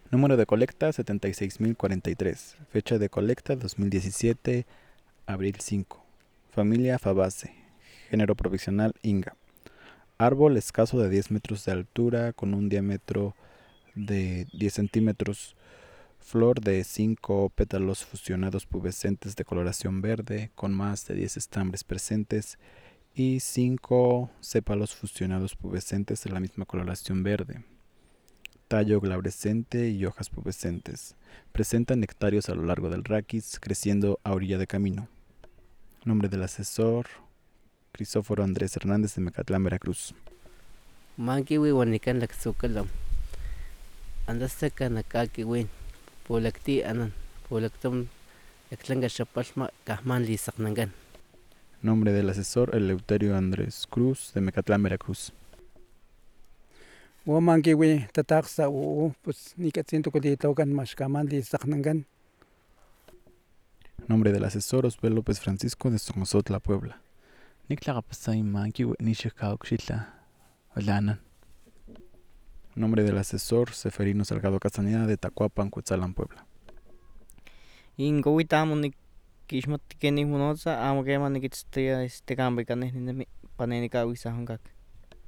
Número de colecta 76.043. Fecha de colecta 2017, abril 5. Familia Fabaceae. Género provisional Inga. Árbol escaso de 10 metros de altura con un diámetro de 10 centímetros. Flor de 5 pétalos fusionados pubescentes de coloración verde con más de 10 estambres presentes y 5 sépalos fusionados pubescentes de la misma coloración verde. Tallo glabrescente y hojas pubescentes. Presenta nectarios a lo largo del raquis, creciendo a orilla de camino. Nombre del asesor: Crisóforo Andrés Hernández, de Mecatlán, Veracruz. Mankiwi wanikan laksukalam. Andastaka nakakiwin. Polakti anan. Polaktum yaklanga shapalma kahman lisaknangan. Nombre del asesor: Eleuterio Andrés Cruz, de Mecatlán, Veracruz. Mankiwi tataksa pues nikatsinto kutitaukan mashkaman lisaknangan. Nombre del asesor: Osbel López Francisco, de Somozotla, Puebla. Niklakapasay mankiwi nishikauxitla olanan. Nombre del asesor: Seferino Salgado Castaneda, de Tacuapan, Cuetzalan, Puebla. Inkowitamo nikixmati kenih monotza, amo keman nikitztoya kampa kanih ninemi panenikawisa onkak.